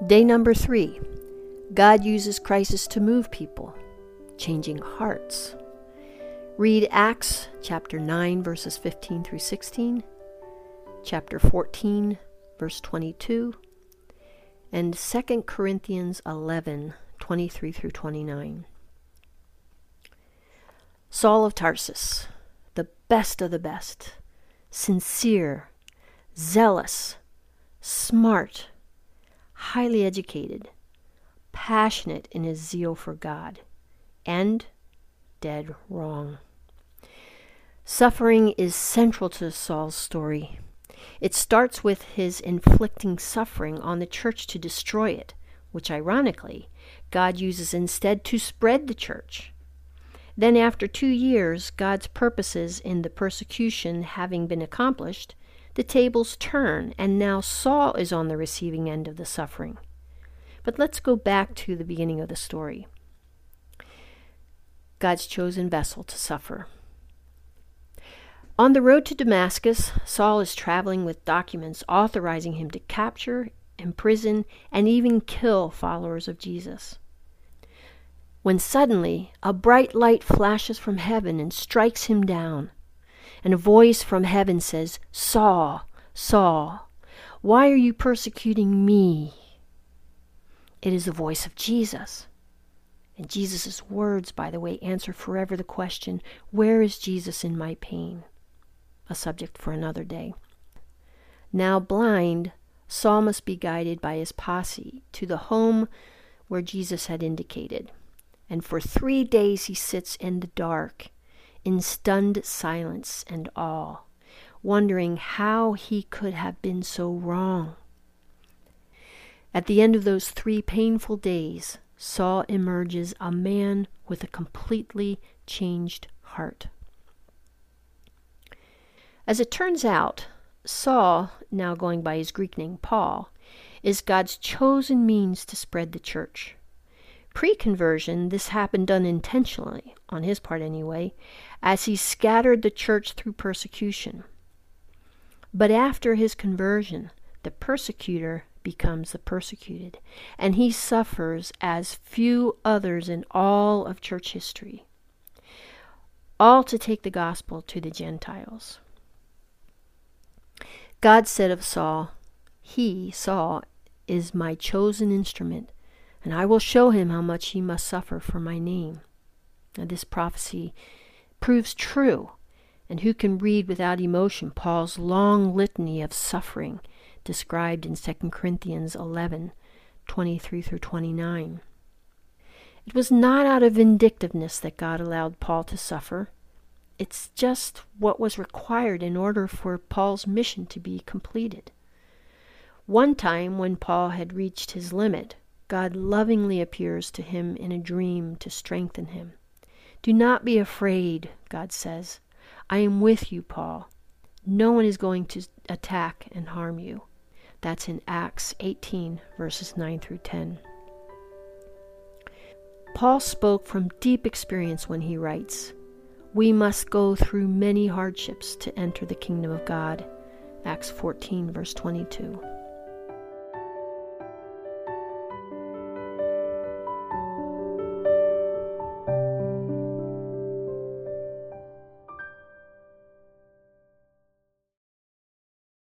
Day number 3. God uses crisis to move people, changing hearts. Read Acts chapter 9, verses 15 through 16, chapter 14, verse 22, and 2 Corinthians 11, 23 through 29. Saul of Tarsus, the best of the best, sincere, zealous, smart, highly educated, passionate in his zeal for God, and dead wrong. Suffering is central to Saul's story. It starts with his inflicting suffering on the church to destroy it, which ironically, God uses instead to spread the church. Then after 2 years, God's purposes in the persecution having been accomplished, the tables turn, and now Saul is on the receiving end of the suffering. But let's go back to the beginning of the story. God's chosen vessel to suffer. On the road to Damascus, Saul is traveling with documents authorizing him to capture, imprison, and even kill followers of Jesus. When suddenly a bright light flashes from heaven and strikes him down, and a voice from heaven says, "Saul, Saul, why are you persecuting me?" It is the voice of Jesus. And Jesus' words, by the way, answer forever the question, where is Jesus in my pain? A subject for another day. Now blind, Saul must be guided by his posse to the home where Jesus had indicated. And for 3 days he sits in the dark, in stunned silence and awe, wondering how he could have been so wrong. At the end of those 3 painful days, Saul emerges a man with a completely changed heart. As it turns out, Saul, now going by his Greek name Paul, is God's chosen means to spread the church. Pre-conversion, this happened unintentionally, on his part anyway, as he scattered the church through persecution. But after his conversion, the persecutor becomes the persecuted, and he suffers as few others in all of church history, all to take the gospel to the Gentiles. God said of Saul, "He, Saul, is my chosen instrument, and I will show him how much he must suffer for my name." Now, this prophecy proves true, and who can read without emotion Paul's long litany of suffering described in 2 Corinthians 11, 23 through 29. It was not out of vindictiveness that God allowed Paul to suffer. It's just what was required in order for Paul's mission to be completed. One time when Paul had reached his limit, God lovingly appears to him in a dream to strengthen him. "Do not be afraid," God says. "I am with you, Paul. No one is going to attack and harm you." That's in Acts 18, verses 9 through 10. Paul spoke from deep experience when he writes, "We must go through many hardships to enter the kingdom of God." Acts 14, verse 22.